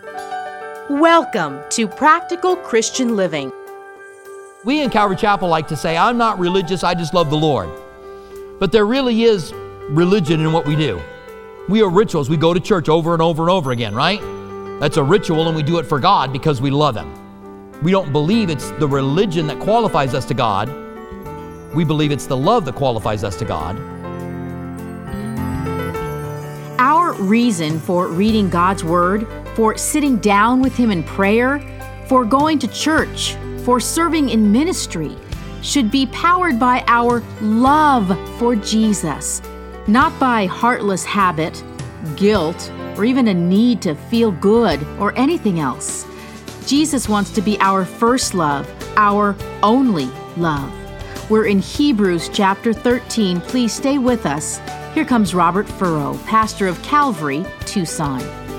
Welcome to Practical Christian Living. We in Calvary Chapel like to say, I'm not religious, I just love the Lord. But there really is religion in what we do. We are rituals. We go to church over and over and over again, right? That's a ritual, and we do it for God because we love Him. We don't believe it's the religion that qualifies us to God. We believe it's the love that qualifies us to God. Our reason for reading God's Word, for sitting down with Him in prayer, for going to church, for serving in ministry, should be powered by our love for Jesus, not by heartless habit, guilt, or even a need to feel good or anything else. Jesus wants to be our first love, our only love. We're in Hebrews chapter 13. Please stay with us. Here comes Robert Furrow, pastor of Calvary, Tucson.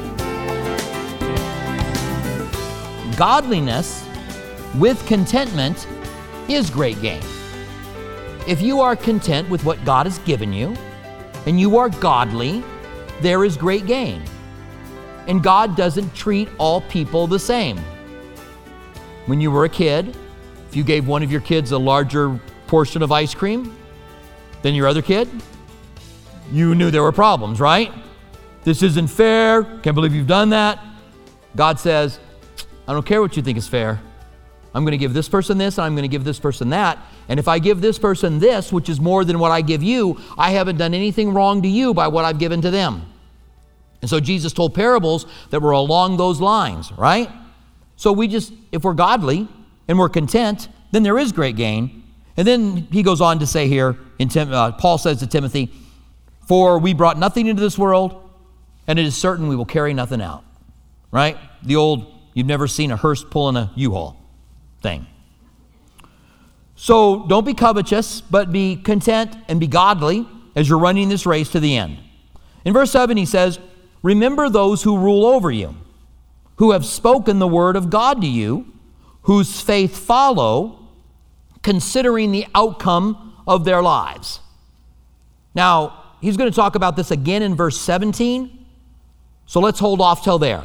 Godliness with contentment is great gain. If you are content with what God has given you, and you are godly, there is great gain. And God doesn't treat all people the same. When you were a kid, if you gave one of your kids a larger portion of ice cream than your other kid, you knew there were problems, right? This isn't fair. Can't believe you've done that. God says, I don't care what you think is fair. I'm going to give this person this, and I'm going to give this person that. And if I give this person this, which is more than what I give you, I haven't done anything wrong to you by what I've given to them. And so Jesus told parables that were along those lines, right? So if we're godly and we're content, then there is great gain. And then he goes on to say here, Paul says to Timothy, for we brought nothing into this world, and it is certain we will carry nothing out, right? The old, you've never seen a hearse pulling a U-Haul thing. So don't be covetous, but be content and be godly as you're running this race to the end. In verse 7 he says, remember those who rule over you, who have spoken the word of God to you, whose faith follow, considering the outcome of their lives. Now, he's going to talk about this again in verse 17, so let's hold off till there.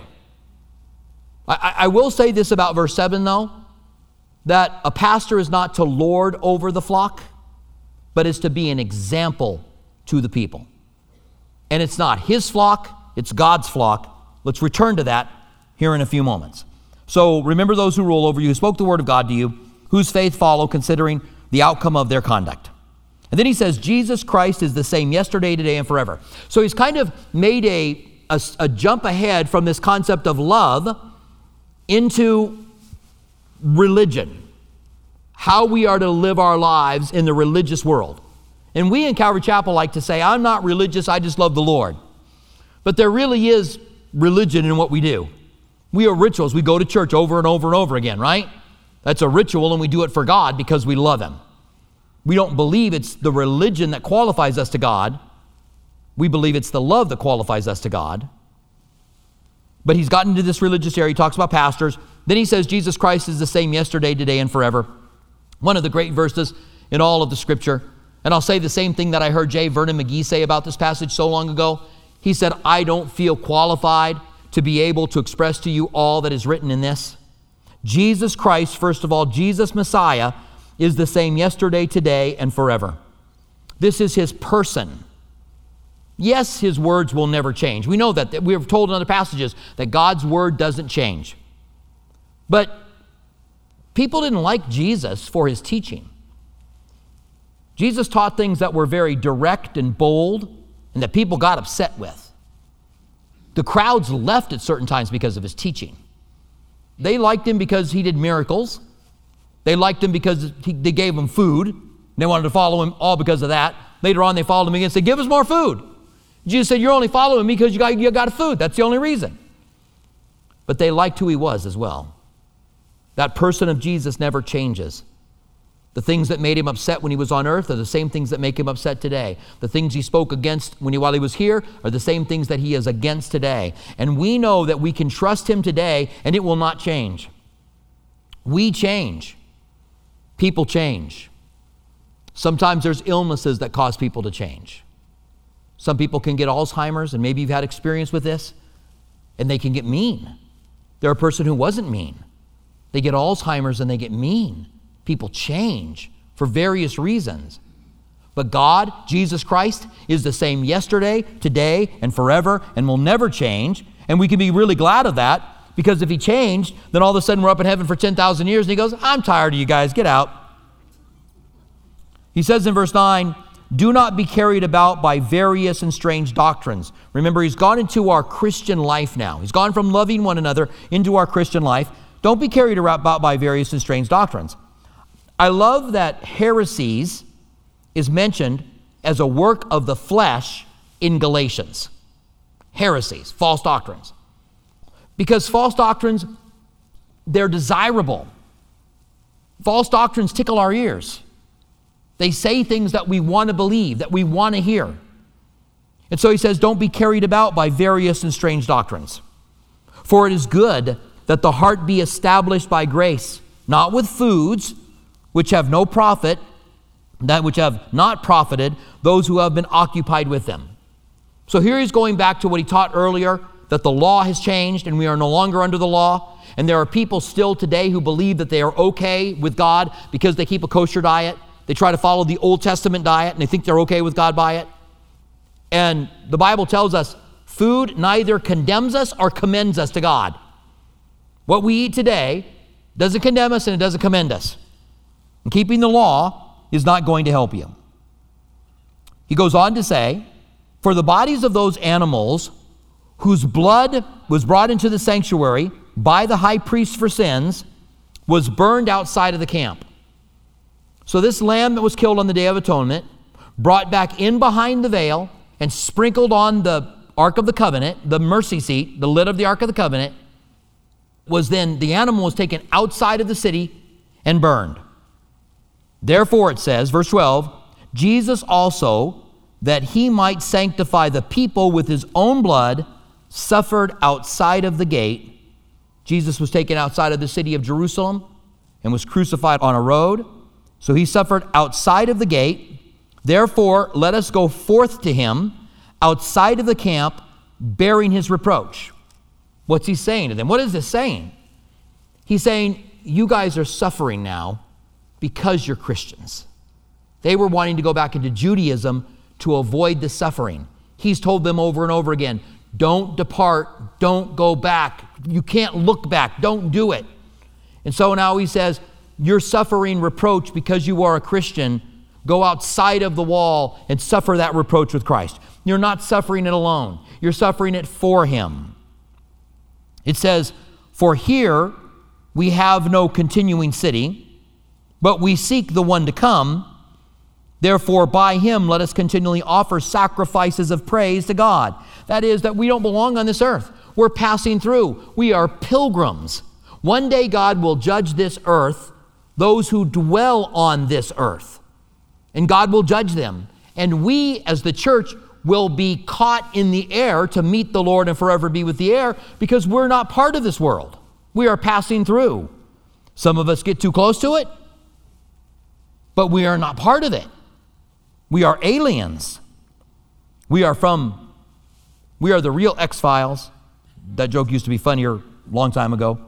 I will say this about verse 7, though, that a pastor is not to lord over the flock, but is to be an example to the people. And it's not his flock, it's God's flock. Let's return to that here in a few moments. So remember those who rule over you, who spoke the word of God to you, whose faith follow, considering the outcome of their conduct. And then he says, Jesus Christ is the same yesterday, today, and forever. So he's kind of made a jump ahead from this concept of love into religion, how we are to live our lives in the religious world. And we in Calvary Chapel like to say, I'm not religious, I just love the Lord. But there really is religion in what we do. We are rituals. We go to church over and over and over again, right? That's a ritual, and we do it for God because we love Him. We don't believe it's the religion that qualifies us to God. We believe it's the love that qualifies us to God. But he's gotten into this religious area. He talks about pastors. Then he says Jesus Christ is the same yesterday, today, and forever. One of the great verses in all of the Scripture. And I'll say the same thing that I heard J. Vernon McGee say about this passage so long ago. He said, I don't feel qualified to be able to express to you all that is written in this. Jesus Christ, first of all, Jesus Messiah, is the same yesterday, today, and forever. This is His person. Yes, His words will never change. We know that. We are told in other passages that God's word doesn't change. But people didn't like Jesus for His teaching. Jesus taught things that were very direct and bold and that people got upset with. The crowds left at certain times because of His teaching. They liked Him because He did miracles. They liked Him because they gave Him food. They wanted to follow Him all because of that. Later on, they followed Him again and said, give us more food. Jesus said, you're only following me because you got food. That's the only reason. But they liked who He was as well. That person of Jesus never changes. The things that made Him upset when He was on earth are the same things that make Him upset today. The things He spoke against while He was here are the same things that He is against today. And we know that we can trust Him today and it will not change. We change. People change. Sometimes there's illnesses that cause people to change. Some people can get Alzheimer's, and maybe you've had experience with this, and they can get mean. They're a person who wasn't mean. They get Alzheimer's and they get mean. People change for various reasons. But God, Jesus Christ, is the same yesterday, today, and forever, and will never change. And we can be really glad of that, because if he changed, then all of a sudden we're up in heaven for 10,000 years, and he goes, I'm tired of you guys, get out. He says in verse 9, do not be carried about by various and strange doctrines. Remember, he's gone into our Christian life now. He's gone from loving one another into our Christian life. Don't be carried about by various and strange doctrines. I love that heresies is mentioned as a work of the flesh in Galatians. Heresies, false doctrines. Because false doctrines, they're desirable. False doctrines tickle our ears. They say things that we want to believe, that we want to hear. And so he says, don't be carried about by various and strange doctrines. For it is good that the heart be established by grace, not with foods which have no profit, that which have not profited those who have been occupied with them. So here he's going back to what he taught earlier, that the law has changed and we are no longer under the law. And there are people still today who believe that they are okay with God because they keep a kosher diet. They try to follow the Old Testament diet and they think they're okay with God by it. And the Bible tells us food neither condemns us or commends us to God. What we eat today doesn't condemn us and it doesn't commend us. And keeping the law is not going to help you. He goes on to say, for the bodies of those animals whose blood was brought into the sanctuary by the high priest for sins was burned outside of the camp. So this lamb that was killed on the Day of Atonement, brought back in behind the veil and sprinkled on the Ark of the Covenant, the mercy seat, the lid of the Ark of the Covenant, was then, the animal was taken outside of the city and burned. Therefore, it says, verse 12, Jesus also, that he might sanctify the people with his own blood, suffered outside of the gate. Jesus was taken outside of the city of Jerusalem and was crucified on a road. So he suffered outside of the gate. Therefore, let us go forth to him outside of the camp, bearing his reproach. What's he saying to them? What is this saying? He's saying, you guys are suffering now because you're Christians. They were wanting to go back into Judaism to avoid the suffering. He's told them over and over again, don't depart, don't go back. You can't look back, don't do it. And so now he says, you're suffering reproach because you are a Christian. Go outside of the wall and suffer that reproach with Christ. You're not suffering it alone. You're suffering it for him. It says, for here we have no continuing city, but we seek the one to come. Therefore, by him, let us continually offer sacrifices of praise to God. That is, that we don't belong on this earth. We're passing through. We are pilgrims. One day God will judge this earth, those who dwell on this earth, and God will judge them. And we, as the church, will be caught in the air to meet the Lord and forever be with the air, because we're not part of this world. We are passing through. Some of us get too close to it, but we are not part of it. We are aliens. We are the real X-Files. That joke used to be funnier a long time ago.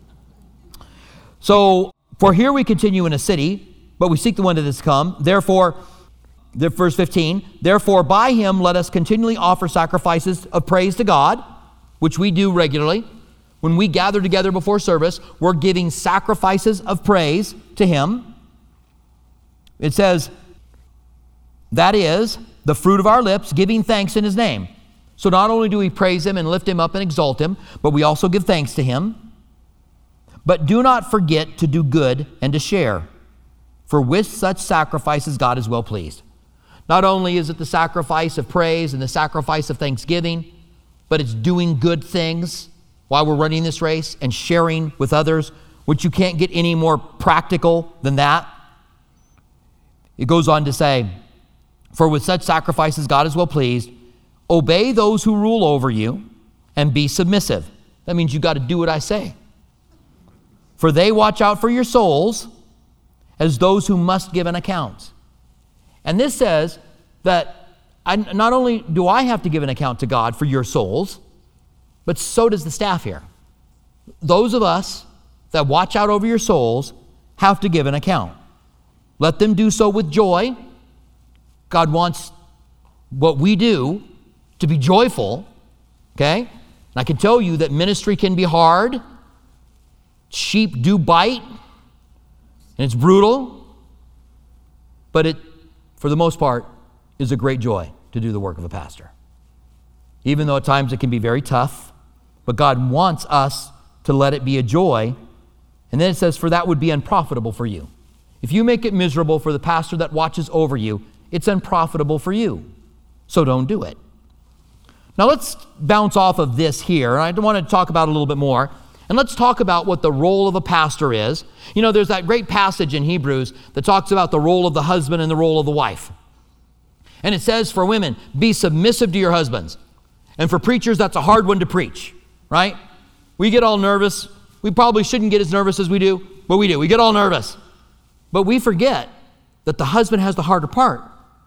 So, for here we continue in a city, but we seek the one that is come. Therefore, verse 15, therefore by him let us continually offer sacrifices of praise to God, which we do regularly. When we gather together before service, we're giving sacrifices of praise to him. It says, that is the fruit of our lips, giving thanks in his name. So not only do we praise him and lift him up and exalt him, but we also give thanks to him. But do not forget to do good and to share, for with such sacrifices God is well pleased. Not only is it the sacrifice of praise and the sacrifice of thanksgiving, but it's doing good things while we're running this race and sharing with others, which you can't get any more practical than that. It goes on to say, for with such sacrifices God is well pleased. Obey those who rule over you and be submissive. That means you got to do what I say. For they watch out for your souls as those who must give an account. And this says that not only do I have to give an account to God for your souls, but so does the staff here. those of us that watch out over your souls have to give an account. Let them do so with joy. God wants what we do to be joyful, okay? And I can tell you that ministry can be hard. Sheep do bite, and it's brutal, but it, for the most part, is a great joy to do the work of a pastor. Even though at times it can be very tough, but God wants us to let it be a joy. And then it says, for that would be unprofitable for you. If you make it miserable for the pastor that watches over you, it's unprofitable for you. So don't do it. Now let's bounce off of this here. I want to talk about it a little bit more. And let's talk about what the role of a pastor is. You know, there's that great passage in Hebrews that talks about the role of the husband and the role of the wife. And it says for women, be submissive to your husbands. And for preachers, that's a hard one to preach, right? We get all nervous. We probably shouldn't get as nervous as we do, but we do. We get all nervous. But we forget that the husband has the harder part.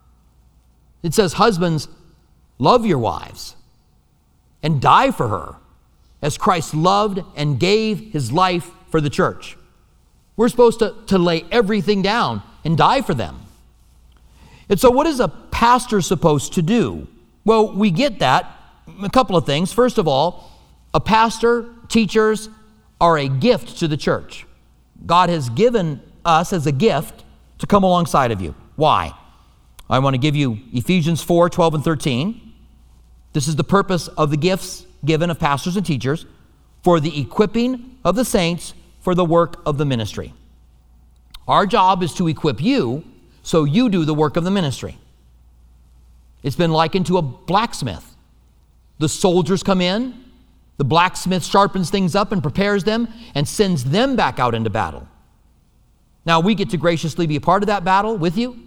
It says, husbands, love your wives and die for her as Christ loved and gave his life for the church. We're supposed to lay everything down and die for them. And so what is a pastor supposed to do? Well, we get that. A couple of things. First of all, a pastor, teachers are a gift to the church. God has given us as a gift to come alongside of you. Why? I want to give you Ephesians 4, 12 and 13. This is the purpose of the gifts given of pastors and teachers for the equipping of the saints for the work of the ministry. Our job is to equip you so you do the work of the ministry. It's been likened to a blacksmith. The soldiers come in, the blacksmith sharpens things up and prepares them and sends them back out into battle. Now, we get to graciously be a part of that battle with you,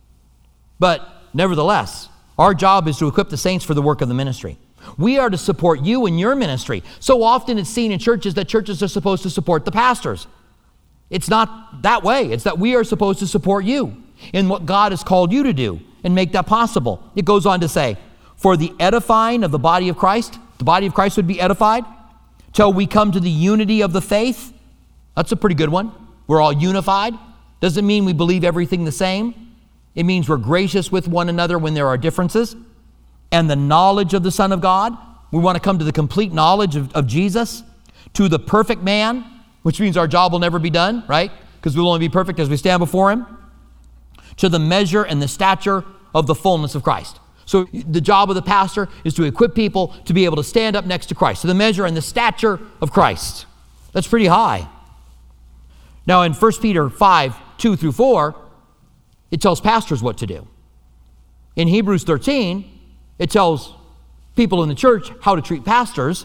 but nevertheless, our job is to equip the saints for the work of the ministry. We are to support you in your ministry. So often it's seen in churches that churches are supposed to support the pastors. It's not that way. It's that we are supposed to support you in what God has called you to do and make that possible. It goes on to say, for the edifying of the body of Christ, the body of Christ would be edified till we come to the unity of the faith. That's a pretty good one. We're all unified. Doesn't mean we believe everything the same. It means we're gracious with one another when there are differences. And the knowledge of the Son of God. We want to come to the complete knowledge of Jesus, to the perfect man, which means our job will never be done, right? Because we'll only be perfect as we stand before him. To the measure and the stature of the fullness of Christ. So the job of the pastor is to equip people to be able to stand up next to Christ. To the measure and the stature of Christ. That's pretty high. Now in 1 Peter 5, 2 through 4, it tells pastors what to do. In Hebrews 13, it tells people in the church how to treat pastors.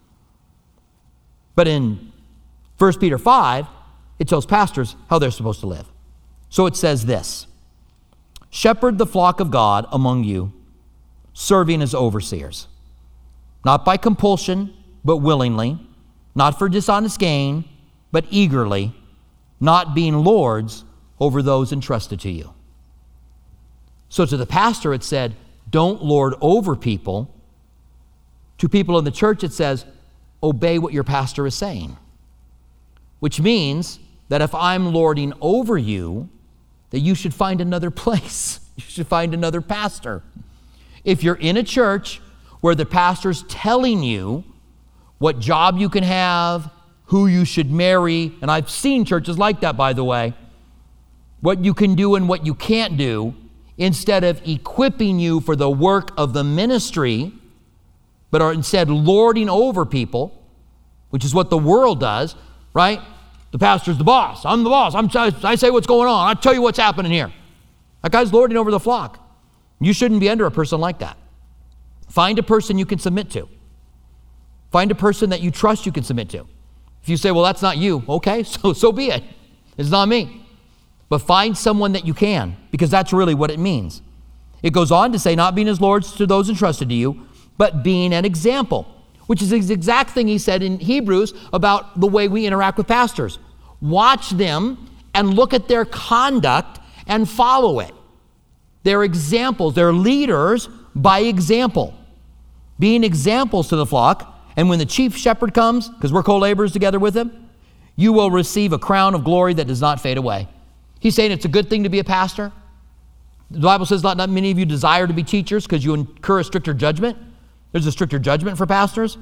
But in 1 Peter 5, it tells pastors how they're supposed to live. So it says this, shepherd the flock of God among you, serving as overseers, not by compulsion, but willingly, not for dishonest gain, but eagerly, not being lords over those entrusted to you. So to the pastor it said, don't lord over people. To people in the church it says, obey what your pastor is saying. Which means that if I'm lording over you, that you should find another place. You should find another pastor. If you're in a church where the pastor's telling you what job you can have, who you should marry, and I've seen churches like that, by the way, what you can do and what you can't do, instead of equipping you for the work of the ministry, but are instead lording over people, which is what the world does, right? The pastor's the boss. I'm the boss. I say what's going on. I tell you what's happening here. That guy's lording over the flock. You shouldn't be under a person like that. Find a person you can submit to. Find a person that you trust you can submit to. If you say, well, that's not you, okay, so be it. It's not me. But find someone that you can, because that's really what it means. It goes on to say, not being as lords to those entrusted to you, but being an example, which is the exact thing he said in Hebrews about the way we interact with pastors. Watch them and look at their conduct and follow it. They're examples. They're leaders by example. Being examples to the flock And when the chief shepherd comes, because we're co-laborers together with him, you will receive a crown of glory that does not fade away. He's saying it's a good thing to be a pastor. The Bible says not many of you desire to be teachers because you incur a stricter judgment. There's a stricter judgment for pastors,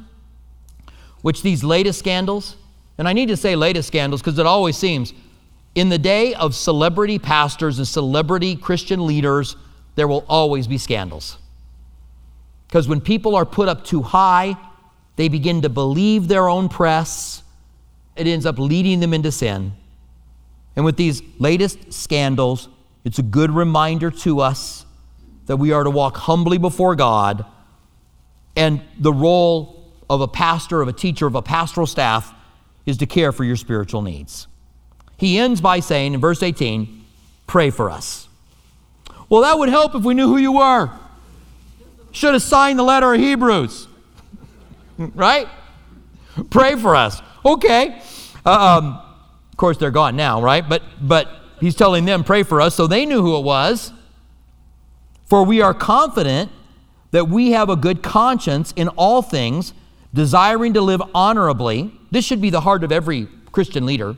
which these latest scandals, and I need to say latest scandals because it always seems, in the day of celebrity pastors and celebrity Christian leaders, there will always be scandals. Because when people are put up too high, they begin to believe their own press. It ends up leading them into sin. And with these latest scandals, it's a good reminder to us that we are to walk humbly before God, and the role of a pastor, of a teacher, of a pastoral staff is to care for your spiritual needs. He ends by saying in verse 18, pray for us. Well, that would help if we knew who you were. Should have signed the letter of Hebrews. Right? Pray for us. Okay. Of course, they're gone now, right? But he's telling them, pray for us, so they knew who it was. For we are confident that we have a good conscience in all things, desiring to live honorably. This should be the heart of every Christian leader.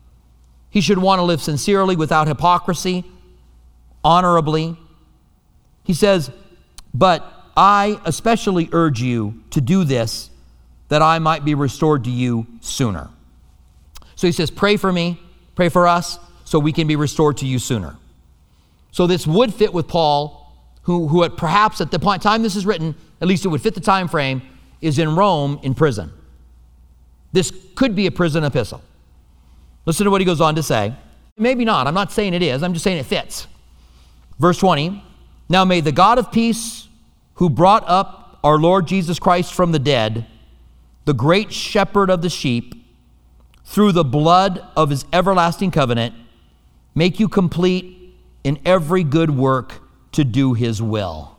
He should want to live sincerely, without hypocrisy, honorably. He says, but I especially urge you to do this, that I might be restored to you sooner. So he says, pray for me, pray for us, so we can be restored to you sooner. So this would fit with Paul, who at perhaps at the time this is written, at least it would fit the time frame, is in Rome in prison. This could be a prison epistle. Listen to what he goes on to say. Maybe not. I'm not saying it is. I'm just saying it fits. Verse 20, now may the God of peace, who brought up our Lord Jesus Christ from the dead, the great shepherd of the sheep, through the blood of his everlasting covenant, make you complete in every good work to do his will.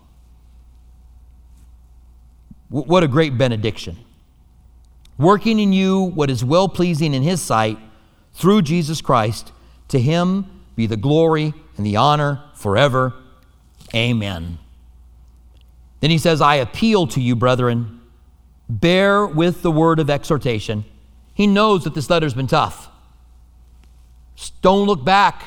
What a great benediction. Working in you what is well-pleasing in his sight through Jesus Christ. To him be the glory and the honor forever. Amen. Then he says, I appeal to you, brethren, bear with the word of exhortation. He knows that this letter's been tough. Don't look back.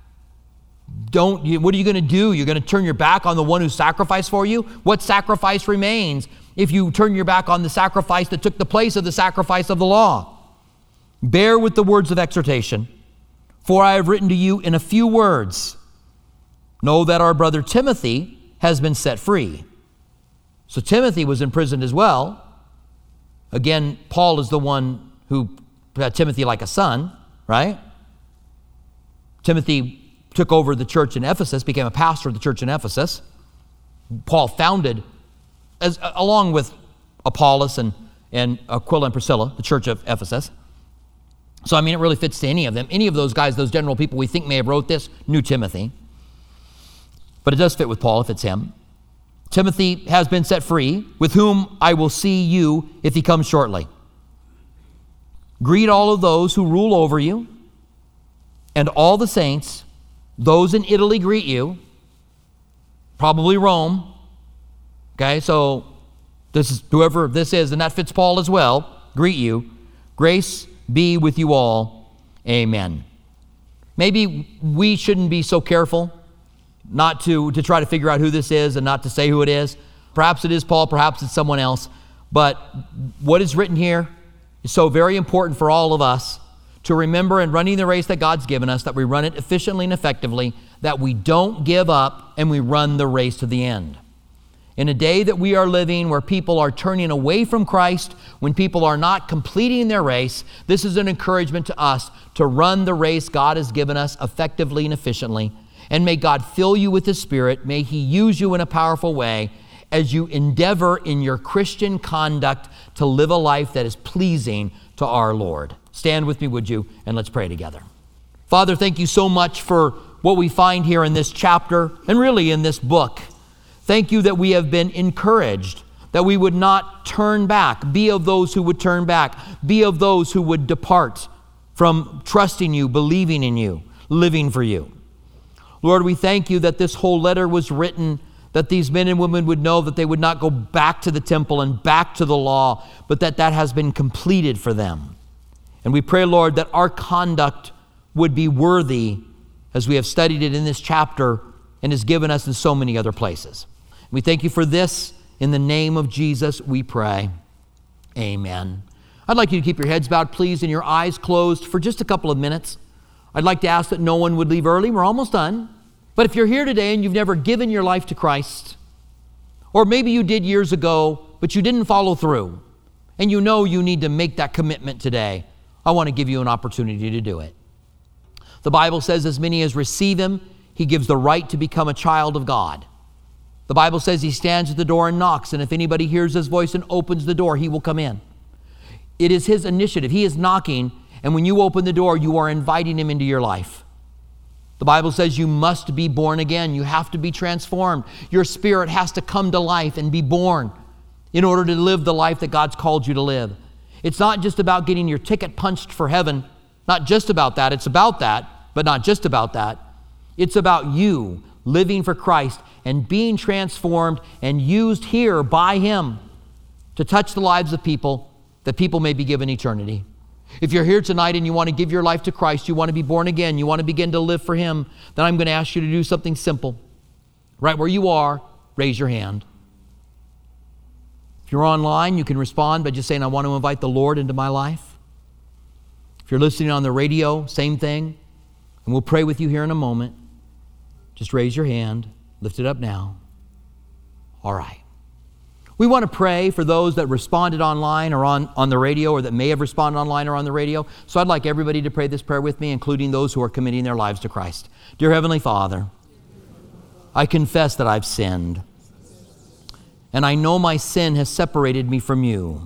What are you going to do? You're going to turn your back on the one who sacrificed for you? What sacrifice remains if you turn your back on the sacrifice that took the place of the sacrifice of the law? Bear with the words of exhortation, for I have written to you in a few words. Know that our brother Timothy has been set free. So Timothy was imprisoned as well. Again, Paul is the one who had Timothy like a son, right? Timothy took over the church in Ephesus, became a pastor of the church in Ephesus. Paul founded, along with Apollos and Aquila and Priscilla, the church of Ephesus. So, it really fits to any of them. Any of those guys, those general people we think may have wrote this, knew Timothy. But it does fit with Paul if it's him. Timothy has been set free, with whom I will see you if he comes shortly. Greet all of those who rule over you, and all the saints. Those in Italy greet you, probably Rome. Okay, so this is whoever this is, and that fits Paul as well. Greet you. Grace be with you all. Amen. Maybe we shouldn't be so careful not to try to figure out who this is and not to say who it is. Perhaps it is Paul, perhaps it's someone else. But what is written here is so very important for all of us to remember in running the race that God's given us, that we run it efficiently and effectively, that we don't give up and we run the race to the end. In a day that we are living where people are turning away from Christ, when people are not completing their race, this is an encouragement to us to run the race God has given us effectively and efficiently. And may God fill you with His Spirit. May He use you in a powerful way as you endeavor in your Christian conduct to live a life that is pleasing to our Lord. Stand with me, would you, and let's pray together. Father, thank you so much for what we find here in this chapter and really in this book. Thank you that we have been encouraged, that we would not turn back, be of those who would turn back, be of those who would depart from trusting you, believing in you, living for you. Lord, we thank you that this whole letter was written that these men and women would know that they would not go back to the temple and back to the law, but that has been completed for them. And we pray, Lord, that our conduct would be worthy as we have studied it in this chapter and is given us in so many other places. We thank you for this. In the name of Jesus, we pray. Amen. I'd like you to keep your heads bowed, please, and your eyes closed for just a couple of minutes. I'd like to ask that no one would leave early. We're almost done. But if you're here today and you've never given your life to Christ, or maybe you did years ago, but you didn't follow through, and you know you need to make that commitment today, I want to give you an opportunity to do it. The Bible says, as many as receive him, he gives the right to become a child of God. The Bible says he stands at the door and knocks, and if anybody hears his voice and opens the door, he will come in. It is his initiative. He is knocking, and when you open the door, you are inviting him into your life. The Bible says you must be born again. You have to be transformed. Your spirit has to come to life and be born in order to live the life that God's called you to live. It's not just about getting your ticket punched for heaven. Not just about that. It's about that, but not just about that. It's about you living for Christ and being transformed and used here by him to touch the lives of people, that people may be given eternity. If you're here tonight and you want to give your life to Christ, you want to be born again, you want to begin to live for him, then I'm going to ask you to do something simple. Right where you are, raise your hand. If you're online, you can respond by just saying, I want to invite the Lord into my life. If you're listening on the radio, same thing. And we'll pray with you here in a moment. Just raise your hand. Lift it up now. All right. We want to pray for those that responded online or on the radio, or that may have responded online or on the radio. So I'd like everybody to pray this prayer with me, including those who are committing their lives to Christ. Dear Heavenly Father, I confess that I've sinned, and I know my sin has separated me from you.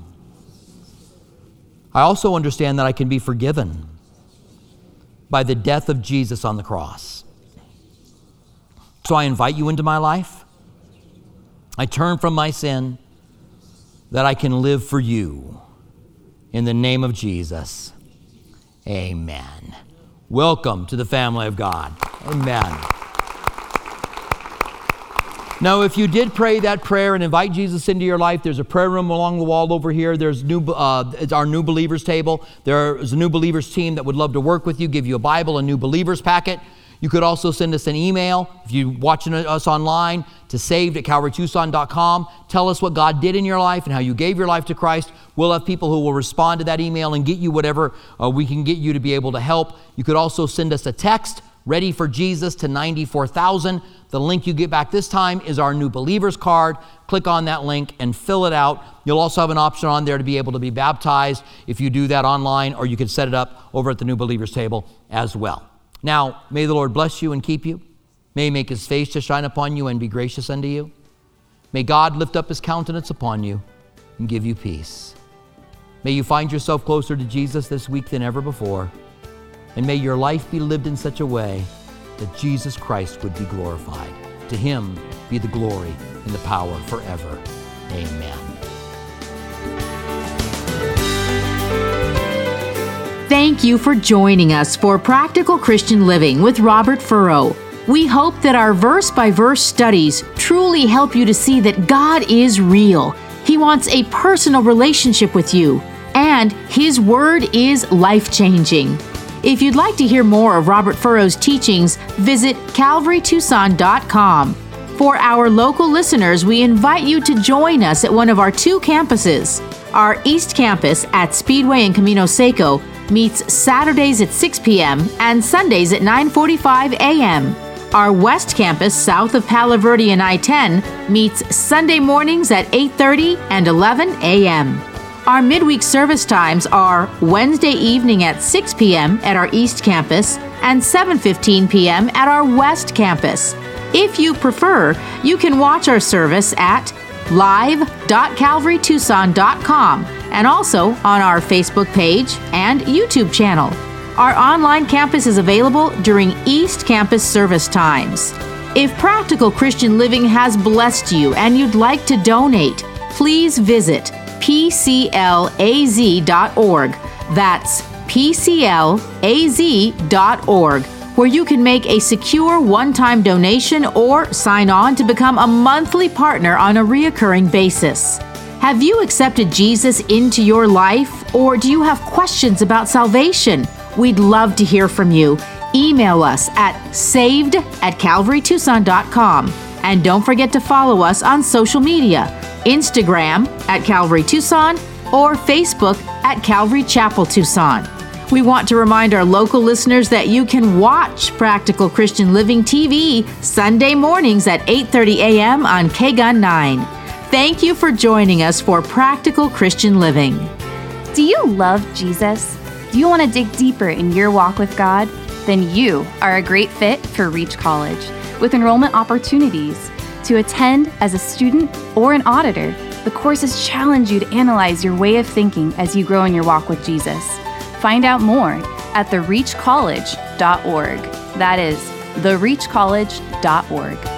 I also understand that I can be forgiven by the death of Jesus on the cross. So I invite you into my life. I turn from my sin that I can live for you. In the name of Jesus, amen. Welcome to the family of God. Amen. Now, if you did pray that prayer and invite Jesus into your life, there's a prayer room along the wall over here. There's it's our New Believers table. There's a New Believers team that would love to work with you, give you a Bible, a New Believers packet. You could also send us an email, if you're watching us online, to saved@calvarytucson.com. Tell us what God did in your life and how you gave your life to Christ. We'll have people who will respond to that email and get you whatever we can get you to be able to help. You could also send us a text, Ready for Jesus, to 94,000. The link you get back this time is our New Believers card. Click on that link and fill it out. You'll also have an option on there to be able to be baptized if you do that online, or you can set it up over at the New Believers table as well. Now, may the Lord bless you and keep you. May he make his face to shine upon you and be gracious unto you. May God lift up his countenance upon you and give you peace. May you find yourself closer to Jesus this week than ever before. And may your life be lived in such a way that Jesus Christ would be glorified. To him be the glory and the power forever. Amen. Thank you for joining us for Practical Christian Living with Robert Furrow. We hope that our verse-by-verse studies truly help you to see that God is real. He wants a personal relationship with you, and his word is life-changing. If you'd like to hear more of Robert Furrow's teachings, visit calvarytucson.com. For our local listeners, we invite you to join us at one of our two campuses. Our East Campus at Speedway and Camino Seco meets Saturdays at 6 p.m. and Sundays at 9:45 a.m. Our West Campus, south of Palo Verde and I-10, meets Sunday mornings at 8:30 and 11 a.m. Our midweek service times are Wednesday evening at 6 p.m. at our East Campus and 7:15 p.m. at our West Campus. If you prefer, you can watch our service at live.calvarytucson.com and also on our Facebook page and YouTube channel. Our online campus is available during East Campus service times. If Practical Christian Living has blessed you and you'd like to donate, please visit pclaz.org. That's pclaz.org. where you can make a secure one-time donation or sign on to become a monthly partner on a reoccurring basis. Have you accepted Jesus into your life, or do you have questions about salvation? We'd love to hear from you. Email us at saved@calvarytucson.com. And don't forget to follow us on social media, Instagram at Calvary Tucson or Facebook at Calvary Chapel Tucson. We want to remind our local listeners that you can watch Practical Christian Living TV Sunday mornings at 8:30 a.m. on KGUN 9. Thank you for joining us for Practical Christian Living. Do you love Jesus? Do you want to dig deeper in your walk with God? Then you are a great fit for Reach College, with enrollment opportunities. To attend as a student or an auditor, the courses challenge you to analyze your way of thinking as you grow in your walk with Jesus. Find out more at thereachcollege.org. That is, thereachcollege.org.